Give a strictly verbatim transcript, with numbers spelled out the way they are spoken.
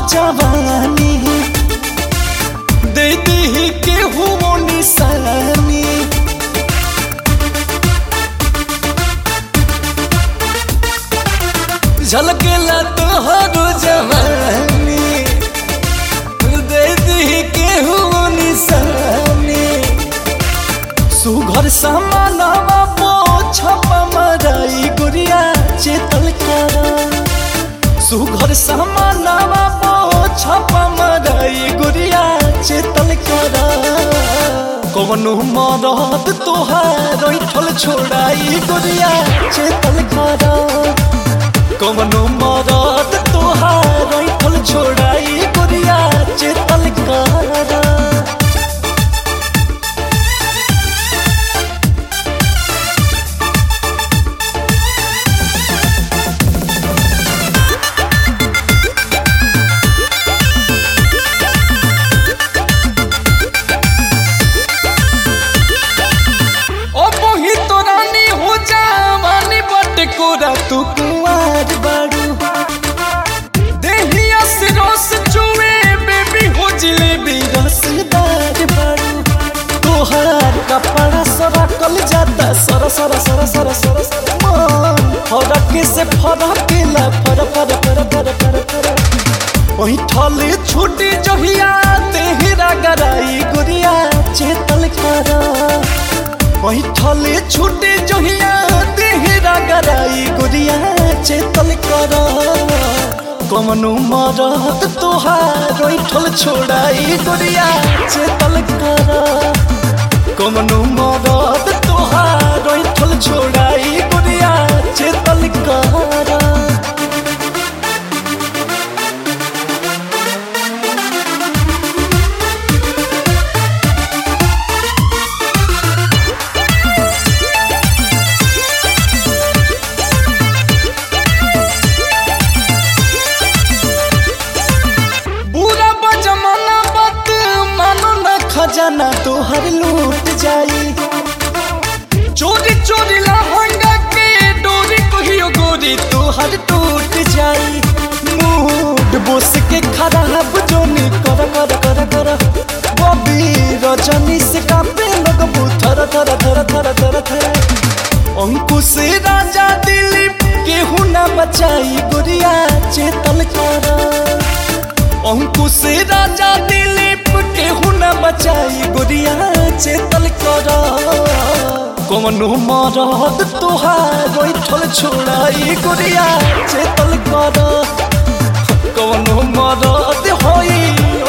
जवानी दे दी के हुओ निशानी झलकेला तोहर जवानी दे दी के हुओ निशानी सुघर समानवा पोछप मराई गुड़िया चेतल करा सुघर समानवा पोछप मराई गुड़िया चेतल करा कौनो मरद तोहार ठल छोड़ाई गुड़िया चेतल करा कौनो मरद तोहार ठल छोड़ाई गुड़िया चेतल करा तू कुंवार बाड़ू देहिया से रस चुए बेबी हो जिलेबी रसदार बाड़ू तोहार कपड़ा सरा कल जाता सर सर सर सर सर सर मन फरक से फरकेला फर फर फर फर फर फर वही ठले छूटी जहिया तेहरा गराई गुड़िया चेतल करा वही ठले छूटी जहिया तेहरा गराई गुड़िया चेतल करा कौनो मरद तोहार ठल छोड़ाई गुड़िया चेतल करा कौनो मरद तोहार ठल छोड़ाई गुड़िया चेतल करा खजाना तोहर लूट जाई चोरी चोरी लहंगा के डोरी कहियो गोरी तोहर टूट जाई मूड बोस के खराब जोनी कर कर कर कर बबी रजनी से कांपे लगबू थर थर थर थर थर थर अंकुश राजा दिलीप केहू ना बचाई गुड़िया चेतल करा अंकुश राजा दिलीप केहू न बचाई गुड़िया चेतल करा कौनो मरद तोहार ठल छोड़ाई गुड़िया चेतल करा कौनो मरद होई